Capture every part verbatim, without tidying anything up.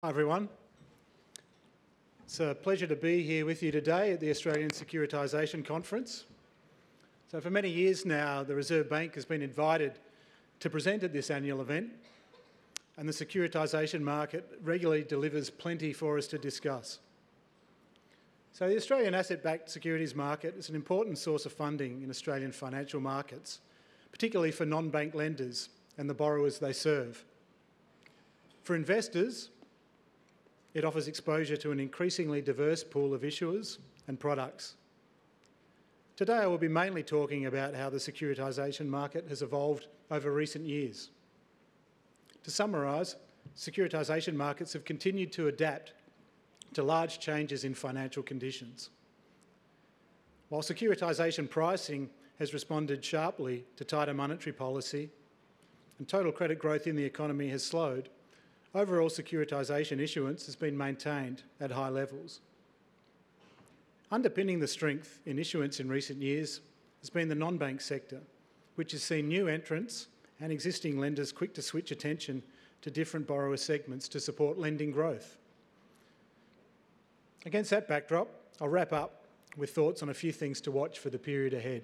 Hi everyone. It's a pleasure to be here with you today at the Australian Securitisation Conference. So for many years now, the Reserve Bank has been invited to present at this annual event, and the securitisation market regularly delivers plenty for us to discuss. So the Australian asset-backed securities market is an important source of funding in Australian financial markets, particularly for non-bank lenders and the borrowers they serve. For investors, it offers exposure to an increasingly diverse pool of issuers and products. Today I will be mainly talking about how the securitisation market has evolved over recent years. To summarise, securitisation markets have continued to adapt to large changes in financial conditions. While securitisation pricing has responded sharply to tighter monetary policy and total credit growth in the economy has slowed, overall securitisation issuance has been maintained at high levels. Underpinning the strength in issuance in recent years has been the non-bank sector, which has seen new entrants and existing lenders quick to switch attention to different borrower segments to support lending growth. Against that backdrop, I'll wrap up with thoughts on a few things to watch for the period ahead.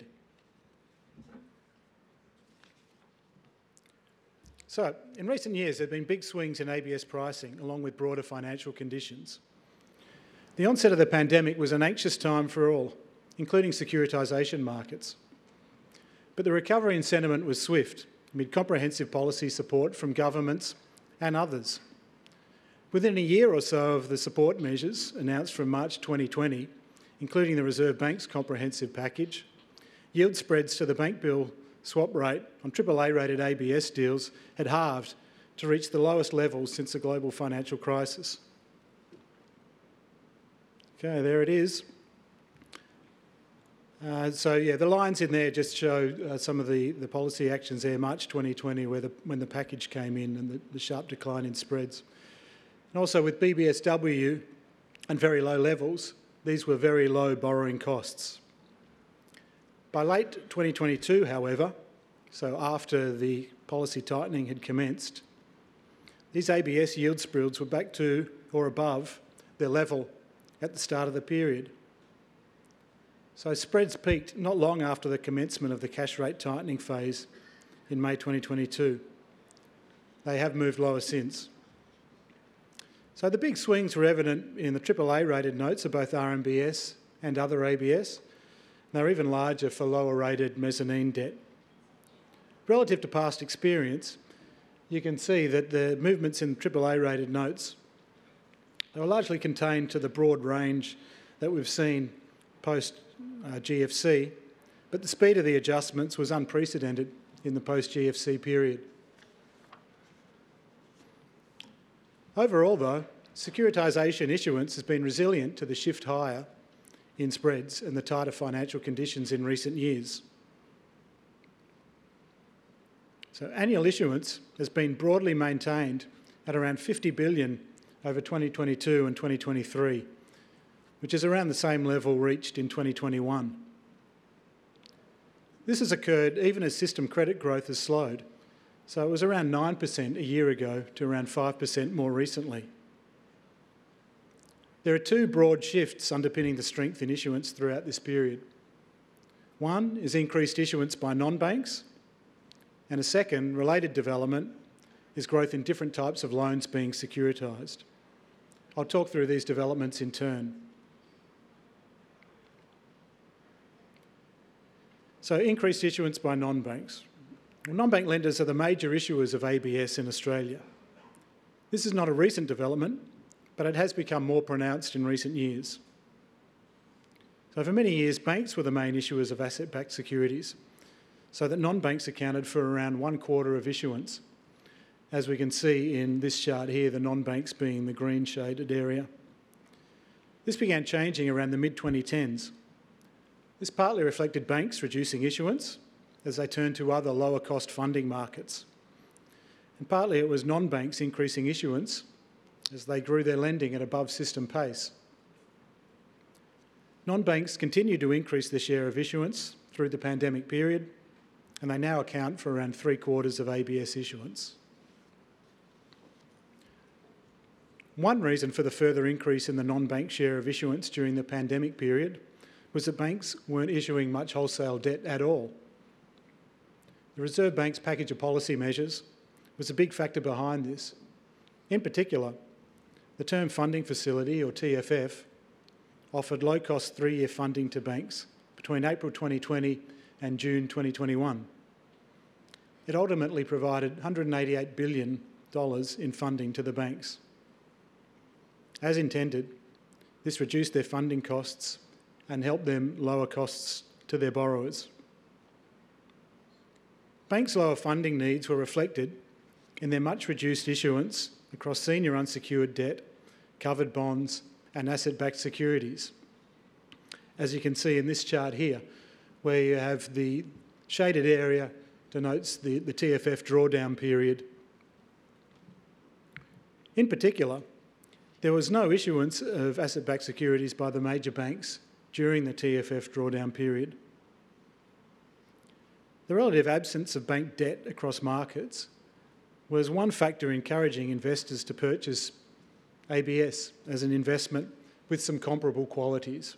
So, in recent years, there have been big swings in A B S pricing, along with broader financial conditions. The onset of the pandemic was an anxious time for all, including securitisation markets. But the recovery in sentiment was swift, amid comprehensive policy support from governments and others. Within a year or so of the support measures announced from March twenty twenty, including the Reserve Bank's comprehensive package, yield spreads to the bank bill swap rate on triple A rated A B S deals had halved to reach the lowest levels since the global financial crisis. Okay, there it is. Uh, so yeah, the lines in there just show uh, some of the, the policy actions there, March twenty twenty, where the, when the package came in and the, the sharp decline in spreads. And also with B B S W and very low levels, these were very low borrowing costs. By late twenty twenty-two, however, so after the policy tightening had commenced, these A B S yield spreads were back to or above their level at the start of the period. So spreads peaked not long after the commencement of the cash rate tightening phase in May twenty twenty-two. They have moved lower since. So the big swings were evident in the triple A rated notes of both R M B S and other A B S. They're even larger for lower rated mezzanine debt. Relative to past experience, you can see that the movements in triple A rated notes they were largely contained to the broad range that we've seen post uh, G F C, but the speed of the adjustments was unprecedented in the post G F C period. Overall though, securitisation issuance has been resilient to the shift higher in spreads and the tighter financial conditions in recent years. So annual issuance has been broadly maintained at around fifty billion dollars over twenty twenty-two and twenty twenty-three, which is around the same level reached in twenty twenty-one. This has occurred even as system credit growth has slowed, so it was around nine percent a year ago to around five percent more recently. There are two broad shifts underpinning the strength in issuance throughout this period. One is increased issuance by non-banks, and a second, related development, is growth in different types of loans being securitised. I'll talk through these developments in turn. So, increased issuance by non-banks. Well, non-bank lenders are the major issuers of A B S in Australia. This is not a recent development, but it has become more pronounced in recent years. So for many years, banks were the main issuers of asset-backed securities, so that non-banks accounted for around one quarter of issuance, as we can see in this chart here, the non-banks being the green shaded area. This began changing around the mid twenty tens. This partly reflected banks reducing issuance as they turned to other lower cost funding markets. And partly it was non-banks increasing issuance as they grew their lending at above system pace. Non-banks continued to increase their share of issuance through the pandemic period, and they now account for around three quarters of A B S issuance. One reason for the further increase in the non-bank share of issuance during the pandemic period was that banks weren't issuing much wholesale debt at all. The Reserve Bank's package of policy measures was a big factor behind this. In particular, the Term Funding Facility, or T F F, offered low-cost three-year funding to banks between April twenty twenty and June twenty twenty-one. It ultimately provided one hundred eighty-eight billion dollars in funding to the banks. As intended, this reduced their funding costs and helped them lower costs to their borrowers. Banks' lower funding needs were reflected in their much reduced issuance across senior unsecured debt, covered bonds and asset-backed securities. As you can see in this chart here, where you have the shaded area denotes the, the T F F drawdown period. In particular, there was no issuance of asset-backed securities by the major banks during the T F F drawdown period. The relative absence of bank debt across markets was one factor encouraging investors to purchase A B S as an investment with some comparable qualities.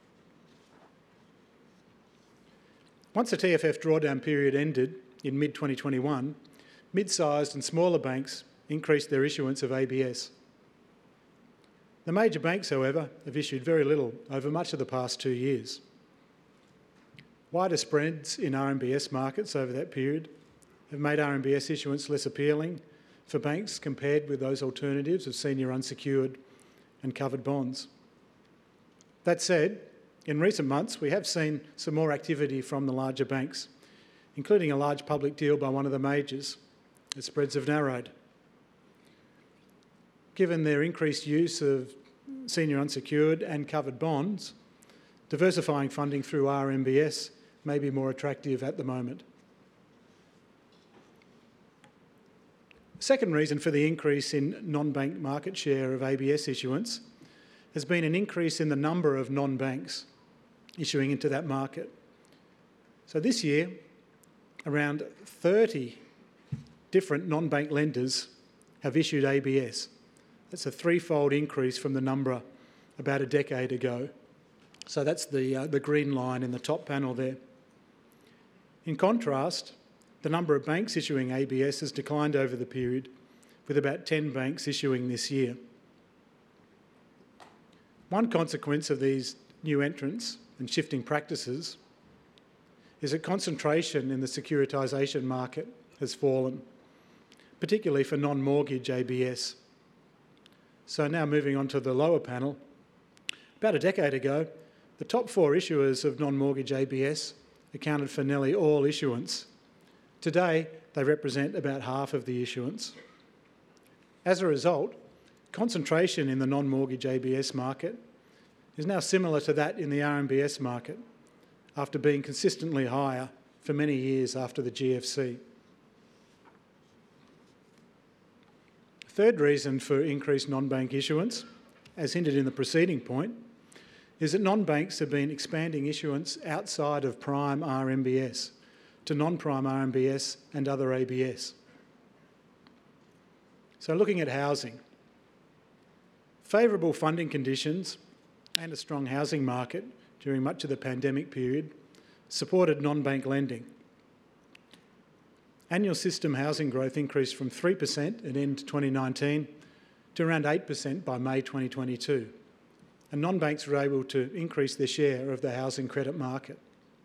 Once the T F F drawdown period ended in mid twenty twenty-one, mid-sized and smaller banks increased their issuance of A B S. The major banks, however, have issued very little over much of the past two years. Wider spreads in R M B S markets over that period have made R M B S issuance less appealing for banks compared with those alternatives of senior unsecured and covered bonds. That said, in recent months we have seen some more activity from the larger banks, including a large public deal by one of the majors, as spreads have narrowed. Given their increased use of senior unsecured and covered bonds, diversifying funding through R M B S may be more attractive at the moment. The second reason for the increase in non-bank market share of A B S issuance has been an increase in the number of non-banks issuing into that market. So this year, around thirty different non-bank lenders have issued A B S. That's a threefold increase from the number about a decade ago. So that's the, uh, the green line in the top panel there. In contrast, the number of banks issuing A B S has declined over the period, with about ten banks issuing this year. One consequence of these new entrants and shifting practices is that concentration in the securitisation market has fallen, particularly for non-mortgage A B S. So now moving on to the lower panel, about a decade ago, the top four issuers of non-mortgage A B S accounted for nearly all issuance. Today, they represent about half of the issuance. As a result, concentration in the non-mortgage A B S market is now similar to that in the R M B S market, after being consistently higher for many years after the G F C. Third reason for increased non-bank issuance, as hinted in the preceding point, is that non-banks have been expanding issuance outside of prime R M B S to non-prime R M B S and other A B S. So looking at housing, favourable funding conditions and a strong housing market during much of the pandemic period supported non-bank lending. Annual system housing growth increased from three percent at end twenty nineteen to around eight percent by May twenty twenty-two, and non-banks were able to increase their share of the housing credit market.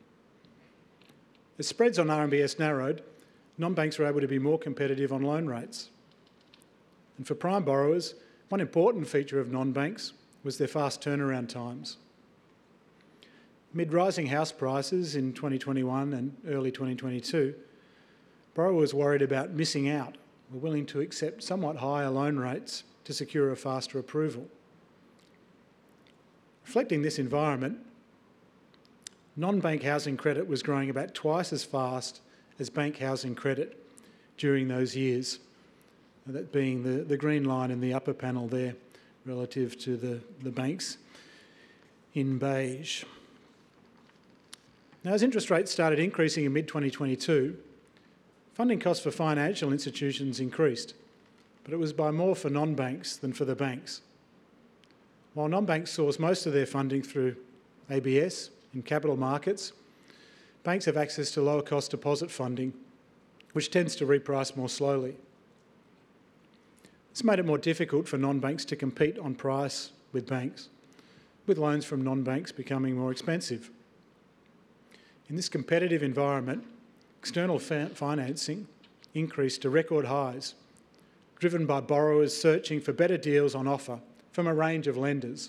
As spreads on R M B S narrowed, non-banks were able to be more competitive on loan rates. And for prime borrowers, one important feature of non-banks was their fast turnaround times. Amid rising house prices in twenty twenty-one and early twenty twenty-two, borrowers worried about missing out were willing to accept somewhat higher loan rates to secure a faster approval. Reflecting this environment, non-bank housing credit was growing about twice as fast as bank housing credit during those years, that being the, the green line in the upper panel there relative to the, the banks in beige. Now, as interest rates started increasing in mid twenty twenty-two, funding costs for financial institutions increased, but it was by more for non-banks than for the banks. While non-banks source most of their funding through A B S in capital markets, banks have access to lower cost deposit funding, which tends to reprice more slowly. This made it more difficult for non-banks to compete on price with banks, with loans from non-banks becoming more expensive. In this competitive environment, external fa- financing increased to record highs, driven by borrowers searching for better deals on offer from a range of lenders.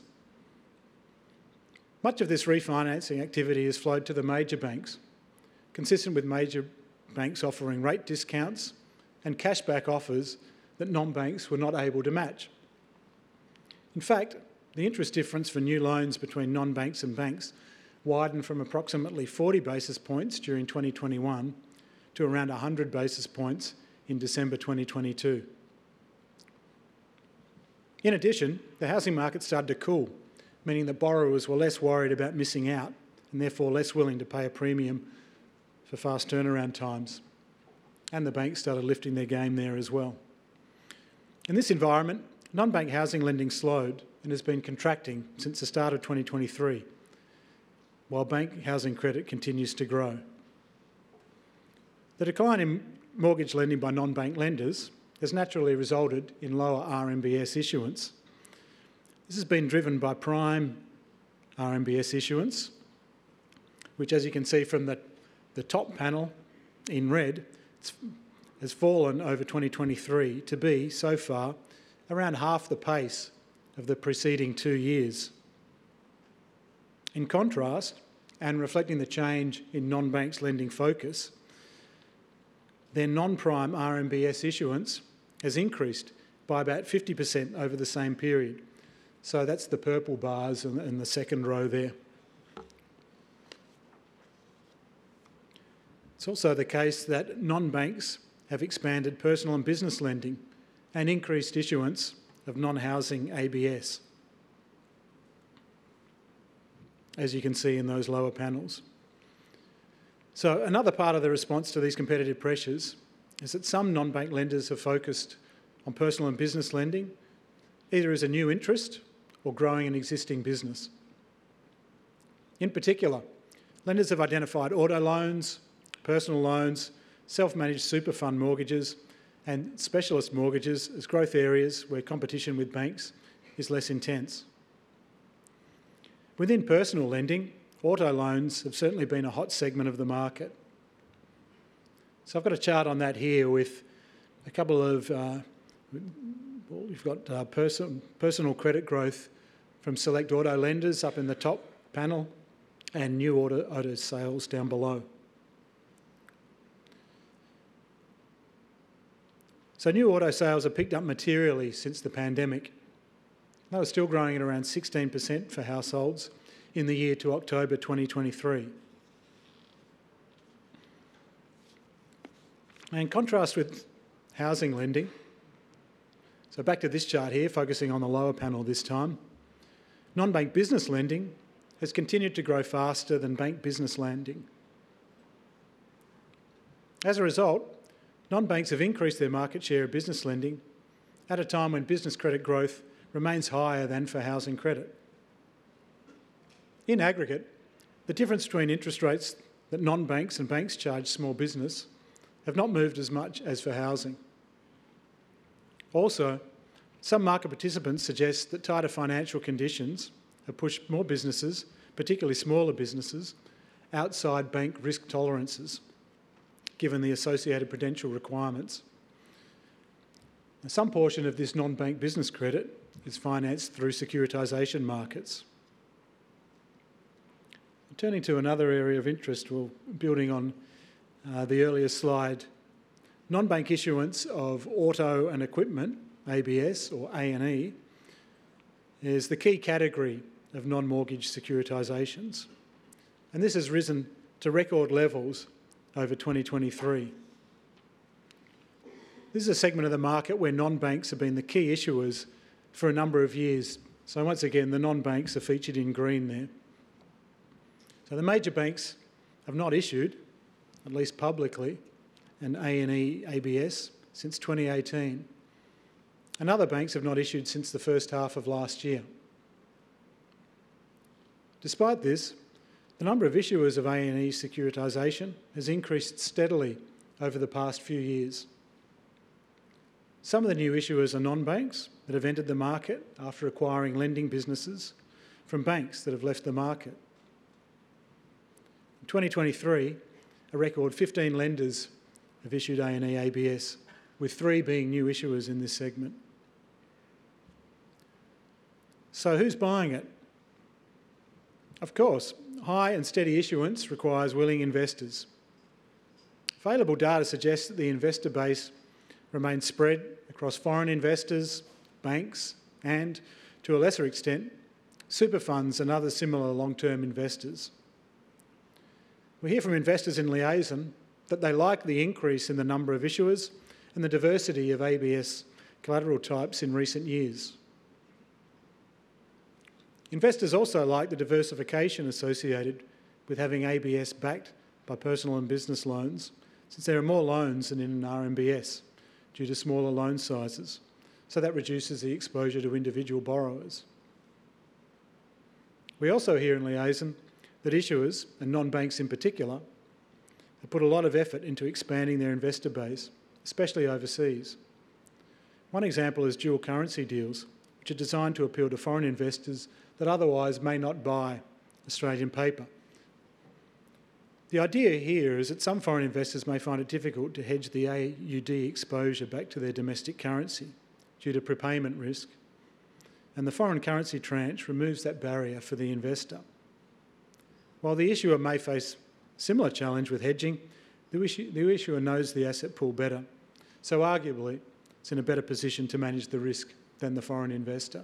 Much of this refinancing activity has flowed to the major banks, consistent with major banks offering rate discounts and cashback offers that non-banks were not able to match. In fact, the interest difference for new loans between non-banks and banks widened from approximately forty basis points during twenty twenty-one to around one hundred basis points in December twenty twenty-two. In addition, the housing market started to cool, meaning that borrowers were less worried about missing out and therefore less willing to pay a premium for fast turnaround times. And the banks started lifting their game there as well. In this environment, non-bank housing lending slowed and has been contracting since the start of twenty twenty-three, while bank housing credit continues to grow. The decline in mortgage lending by non-bank lenders has naturally resulted in lower R M B S issuance. This has been driven by prime R M B S issuance, which, as you can see from the, the top panel in red, has fallen over twenty twenty-three to be, so far, around half the pace of the preceding two years. In contrast, and reflecting the change in non-banks lending focus, their non-prime R M B S issuance has increased by about fifty percent over the same period. So that's the purple bars in, in the second row there. It's also the case that non-banks have expanded personal and business lending and increased issuance of non-housing A B S, as you can see in those lower panels. So another part of the response to these competitive pressures is that some non-bank lenders have focused on personal and business lending, either as a new interest or growing an existing business. In particular, lenders have identified auto loans, personal loans, self-managed super fund mortgages and specialist mortgages as growth areas where competition with banks is less intense. Within personal lending, auto loans have certainly been a hot segment of the market. So I've got a chart on that here with a couple of, uh, well, we've got uh, person, personal credit growth from select auto lenders up in the top panel and new auto, auto sales down below. So new auto sales have picked up materially since the pandemic. They were still growing at around sixteen percent for households in the year to October twenty twenty-three. In contrast with housing lending, so back to this chart here, focusing on the lower panel this time, non-bank business lending has continued to grow faster than bank business lending. As a result, non-banks have increased their market share of business lending at a time when business credit growth remains higher than for housing credit. In aggregate, the difference between interest rates that non-banks and banks charge small business have not moved as much as for housing. Also, some market participants suggest that tighter financial conditions have pushed more businesses, particularly smaller businesses, outside bank risk tolerances, given the associated prudential requirements. Now, some portion of this non-bank business credit is financed through securitisation markets. Turning to another area of interest, well, building on uh, the earlier slide, non-bank issuance of auto and equipment, A B S or A and E, is the key category of non-mortgage securitisations. And this has risen to record levels over twenty twenty-three. This is a segment of the market where non-banks have been the key issuers for a number of years. So once again, the non-banks are featured in green there. So the major banks have not issued, at least publicly, an A and E A B S since twenty eighteen. and other banks have not issued since the first half of last year. Despite this, the number of issuers of A and E securitisation has increased steadily over the past few years. Some of the new issuers are non-banks that have entered the market after acquiring lending businesses from banks that have left the market. In twenty twenty-three, a record fifteen lenders have issued A and E A B S, with three being new issuers in this segment. So who's buying it? Of course, high and steady issuance requires willing investors. Available data suggests that the investor base remains spread across foreign investors, banks and, to a lesser extent, super funds and other similar long-term investors. We hear from investors in Liaison that they like the increase in the number of issuers and the diversity of A B S collateral types in recent years. Investors also like the diversification associated with having A B S backed by personal and business loans, since there are more loans than in an R M B S due to smaller loan sizes, so that reduces the exposure to individual borrowers. We also hear in Liaison that issuers, and non-banks in particular, have put a lot of effort into expanding their investor base, especially overseas. One example is dual currency deals, which are designed to appeal to foreign investors that otherwise may not buy Australian paper. The idea here is that some foreign investors may find it difficult to hedge the A U D exposure back to their domestic currency due to prepayment risk, and the foreign currency tranche removes that barrier for the investor. While the issuer may face similar challenge with hedging, the, issue, the issuer knows the asset pool better, so arguably it's in a better position to manage the risk than the foreign investor.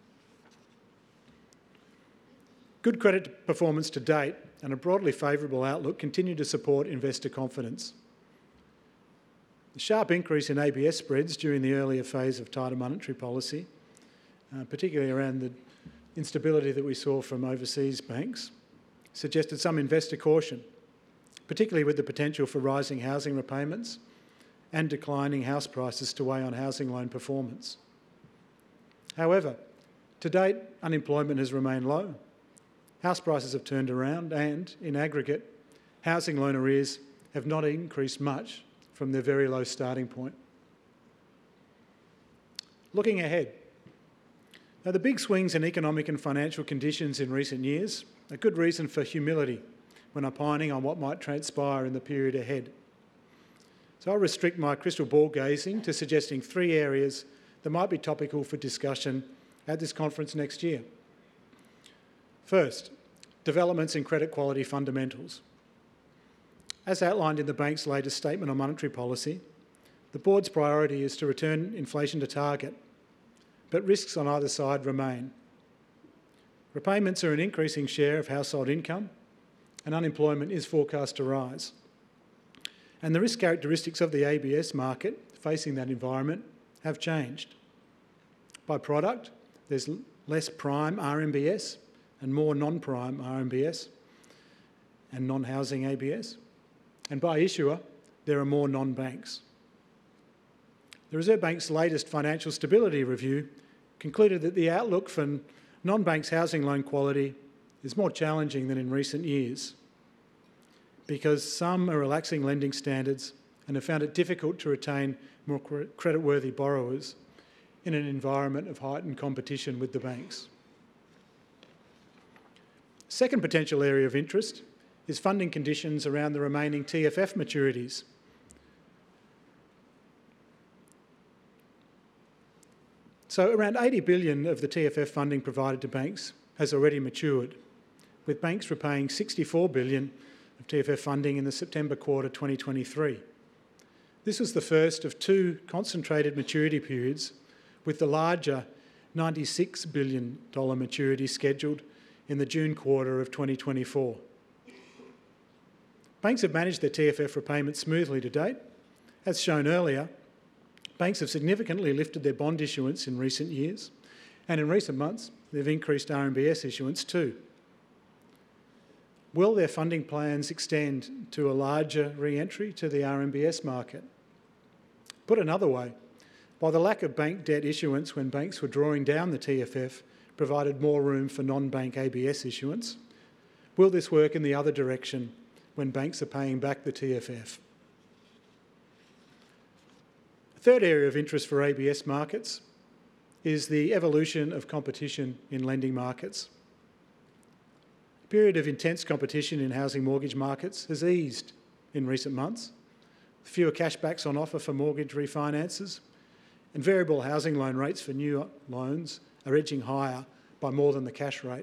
Good credit performance to date and a broadly favourable outlook continue to support investor confidence. The sharp increase in A B S spreads during the earlier phase of tighter monetary policy, uh, particularly around the instability that we saw from overseas banks, suggested some investor caution, particularly with the potential for rising housing repayments and declining house prices to weigh on housing loan performance. However, to date, unemployment has remained low. House prices have turned around and, in aggregate, housing loan arrears have not increased much from their very low starting point. Looking ahead, now the big swings in economic and financial conditions in recent years are good reason for humility when opining on what might transpire in the period ahead. So I'll restrict my crystal ball gazing to suggesting three areas that might be topical for discussion at this conference next year. First, developments in credit quality fundamentals. As outlined in the bank's latest statement on monetary policy, the board's priority is to return inflation to target, but risks on either side remain. Repayments are an increasing share of household income, and unemployment is forecast to rise. And the risk characteristics of the A B S market facing that environment have changed. By product, there's less prime R M B S and more non-prime R M B S and non-housing A B S. And by issuer, there are more non-banks. The Reserve Bank's latest financial stability review concluded that the outlook for non-banks housing loan quality is more challenging than in recent years because some are relaxing lending standards and have found it difficult to retain more creditworthy borrowers in an environment of heightened competition with the banks. Second potential area of interest is funding conditions around the remaining T F F maturities. So around eighty billion dollars of the T F F funding provided to banks has already matured, with banks repaying sixty-four billion dollars of T F F funding in the September quarter twenty twenty-three. This was the first of two concentrated maturity periods, with the larger ninety-six billion dollars maturity scheduled in the June quarter of twenty twenty-four. Banks have managed their T F F repayments smoothly to date. As shown earlier, banks have significantly lifted their bond issuance in recent years, and in recent months, they've increased R M B S issuance too. Will their funding plans extend to a larger re-entry to the R M B S market? Put another way, while the lack of bank debt issuance when banks were drawing down the T F F provided more room for non-bank A B S issuance, will this work in the other direction when banks are paying back the T F F? A third area of interest for A B S markets is the evolution of competition in lending markets. A period of intense competition in housing mortgage markets has eased in recent months. Fewer cashbacks on offer for mortgage refinances, and variable housing loan rates for new loans are edging higher by more than the cash rate.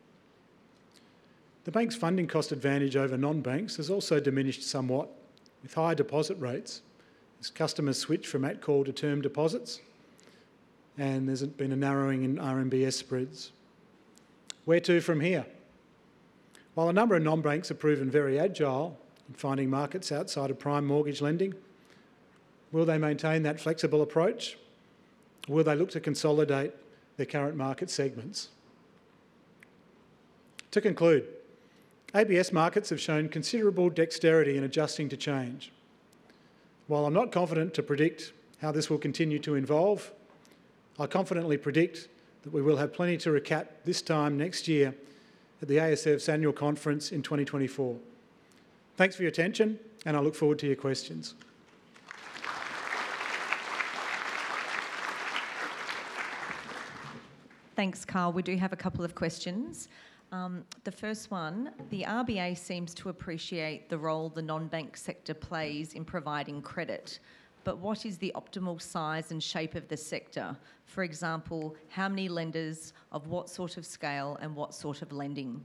The bank's funding cost advantage over non-banks has also diminished somewhat, with higher deposit rates as customers switch from at-call to term deposits, and there's been a narrowing in R M B S spreads. Where to from here? While a number of non-banks have proven very agile in finding markets outside of prime mortgage lending, will they maintain that flexible approach? Or will they look to consolidate their current market segments? To conclude, A B S markets have shown considerable dexterity in adjusting to change. While I'm not confident to predict how this will continue to evolve, I confidently predict that we will have plenty to recap this time next year at the A S F's annual conference in twenty twenty-four. Thanks for your attention, and I look forward to your questions. Thanks, Carl. We do have a couple of questions. Um, the first one, the R B A seems to appreciate the role the non-bank sector plays in providing credit, but what is the optimal size and shape of the sector? For example, how many lenders, of what sort of scale, and what sort of lending?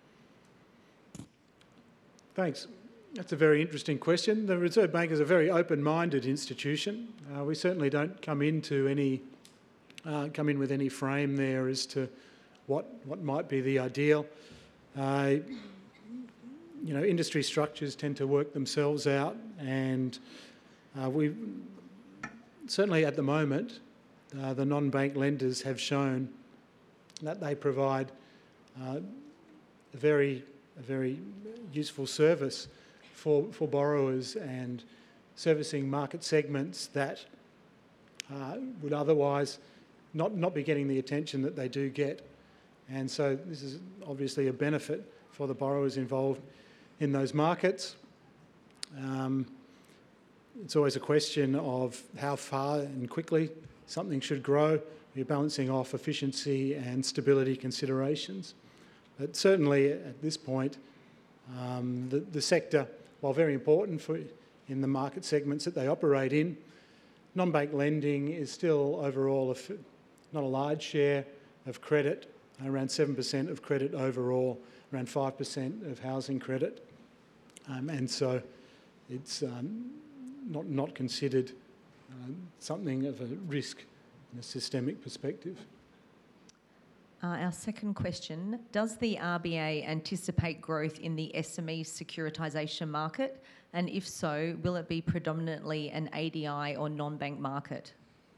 Thanks. That's a very interesting question. The Reserve Bank is a very open-minded institution. Uh, we certainly don't come into any uh, come in with any frame there as to what what might be the ideal. Uh, you know, industry structures tend to work themselves out, and uh, we certainly at the moment uh, the non-bank lenders have shown that they provide uh, a very a very useful service for for borrowers and servicing market segments that uh, would otherwise not not be getting the attention that they do get. And so this is obviously a benefit for the borrowers involved in those markets. Um, it's always a question of how far and quickly something should grow. You're balancing off efficiency and stability considerations. But certainly at this point, um, the, the sector, while very important for in the market segments that they operate in, non-bank lending is still overall a, not a large share of credit, around seven percent of credit overall, around five percent of housing credit. Um, and so it's um, not, not considered uh, something of a risk in a systemic perspective. Uh, our second question, does the R B A anticipate growth in the S M E securitisation market? And if so, will it be predominantly an A D I or non-bank market?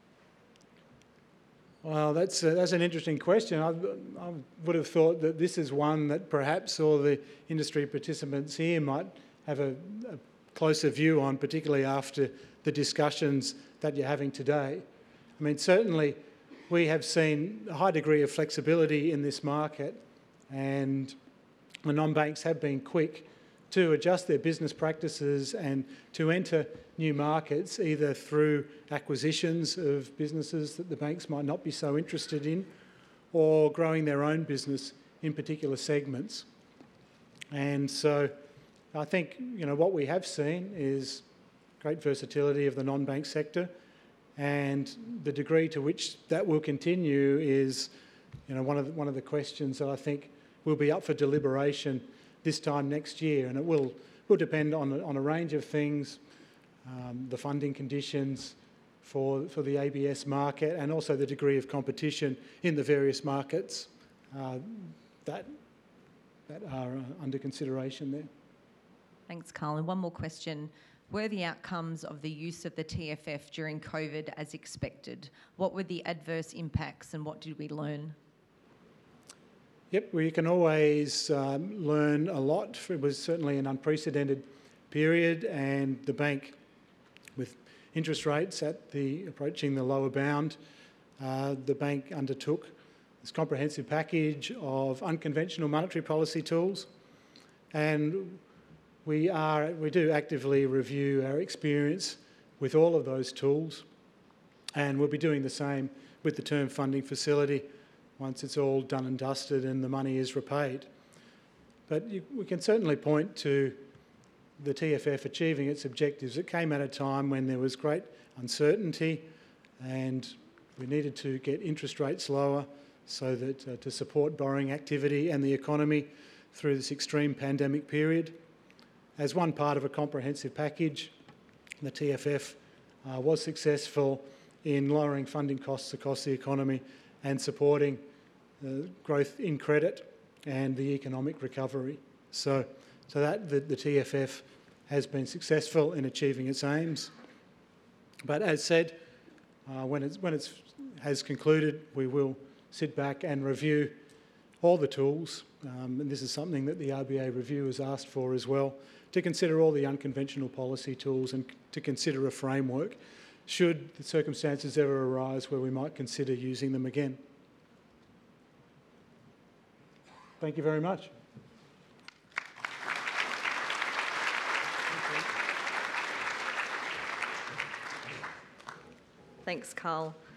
Well, that's, a, that's an interesting question. I, I would have thought that this is one that perhaps all the industry participants here might have a, a closer view on, particularly after the discussions that you're having today. I mean, certainly we have seen a high degree of flexibility in this market, and the non-banks have been quick to adjust their business practices and to enter new markets, either through acquisitions of businesses that the banks might not be so interested in, or growing their own business in particular segments. And so I think, you know, what we have seen is great versatility of the non-bank sector, and the degree to which that will continue is, you know, one of the, one of the questions that I think will be up for deliberation this time next year, and it will will depend on on a range of things, um, the funding conditions for for the A B S market, and also the degree of competition in the various markets uh, that that are uh, under consideration there. Thanks, Carl. And one more question. Were the outcomes of the use of the T F F during COVID as expected? What were the adverse impacts and what did we learn? Yep, we can always um, learn a lot. It was certainly an unprecedented period, and the bank, with interest rates at the approaching the lower bound, uh, the bank undertook this comprehensive package of unconventional monetary policy tools, and we are we do actively review our experience with all of those tools, and we'll be doing the same with the term funding facility once it's all done and dusted and the money is repaid. But you, we can certainly point to the T F F achieving its objectives. It came at a time when there was great uncertainty and we needed to get interest rates lower so that uh, to support borrowing activity and the economy through this extreme pandemic period. As one part of a comprehensive package, the T F F uh, was successful in lowering funding costs across the economy and supporting uh, growth in credit and the economic recovery. So, so that the, the T F F has been successful in achieving its aims. But as said, uh, when it's when it's has concluded, we will sit back and review all the tools, um, and this is something that the R B A review has asked for as well, to consider all the unconventional policy tools and to consider a framework should the circumstances ever arise where we might consider using them again. Thank you very much. Thanks, Carl.